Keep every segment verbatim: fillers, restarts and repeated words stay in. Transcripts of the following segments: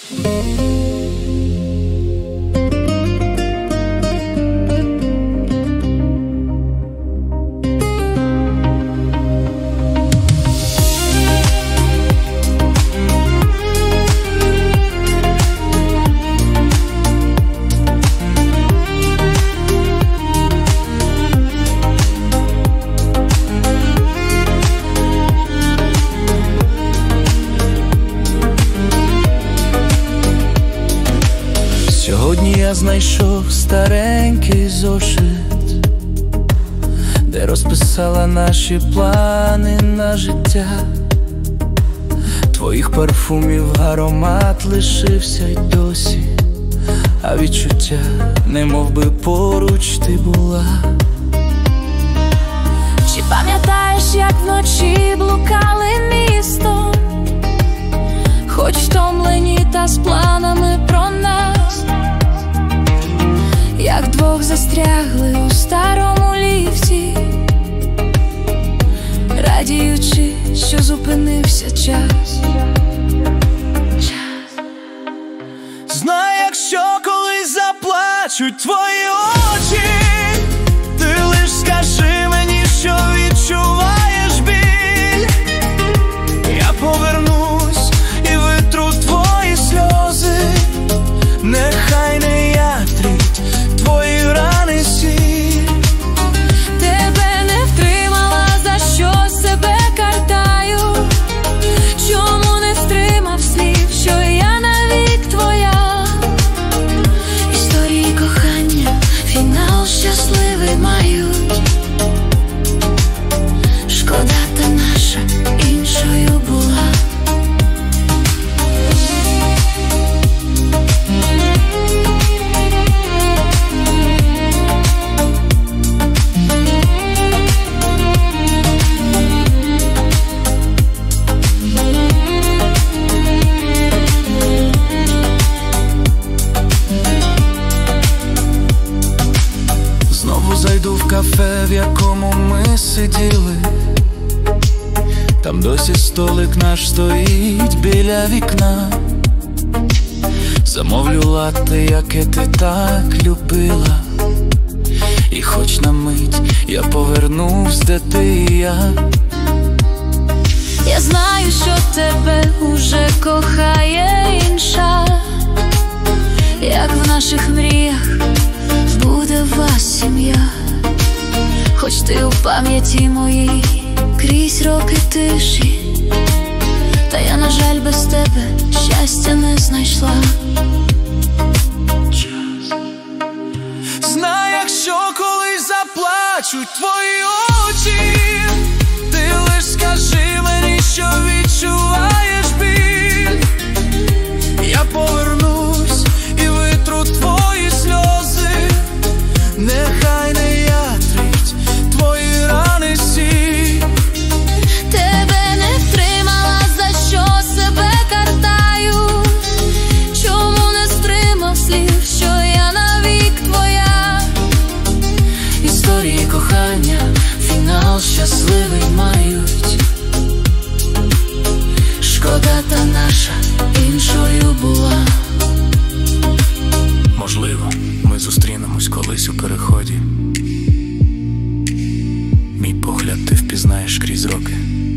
Сьогодні я знайшов старенький зошит, де розписала наші плани на життя. Твоїх парфумів аромат лишився й досі, а відчуття, немов би поруч ти була. Чи пам'ятаєш, як вночі блукали містом, хоч втомлені та з планами про нас, як двох застрягли у старому ліфті, радіючи, що зупинився час. Знай, якщо колись заплачуть твої очі, ти лиш скажи мені, що відчуваєш біль. Я повернусь і витру твої сльози, нехай не ятрить твої рани сіль. Тебе не втримала, за що себе картаю. Чому не втримав слів, що я навік твоя? Історії кохання, фінал щасливий мають. Шкода та наша іншою була. Знову зайду в кафе, в якому ми сиділи. Там досі столик наш стоїть біля вікна. Замовлю латте, яке ти так любила. І хоч на мить я повернусь, де ти і я. Я знаю, що тебе уже кохає інша, як в наших мріях буде в вас сім'я. Хоч ти у пам'яті моїй крізь роки тиші, та я, на жаль, без тебе щастя не знайшла. Знай, якщо колись заплачуть твої очі, ти лиш скажи мені, що відчуваєш біль. Я повернусь і витру твої сльози, нехай не ятрить твої рани сіль. Тебе не втримала, за що себе картаю. Чому не стримав слів, що я навік твоя? Історії кохання, фінал щасливий мають. Шкода та наша іншою була. Можливо, ми зустрінемось колись у переході. Мій погляд ти впізнаєш крізь роки.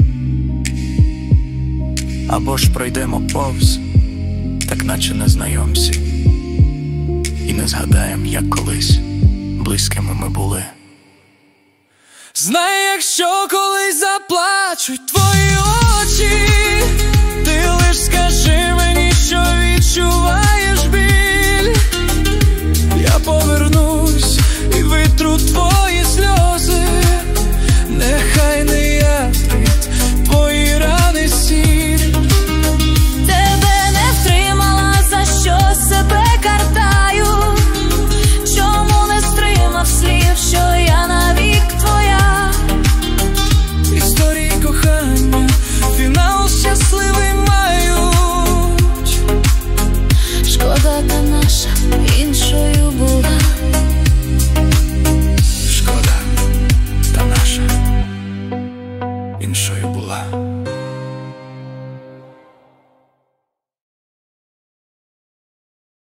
Або ж пройдемо повз, так наче незнайомці, і не згадаєм, як колись близькими ми були. Знай, якщо колись заплачуть твої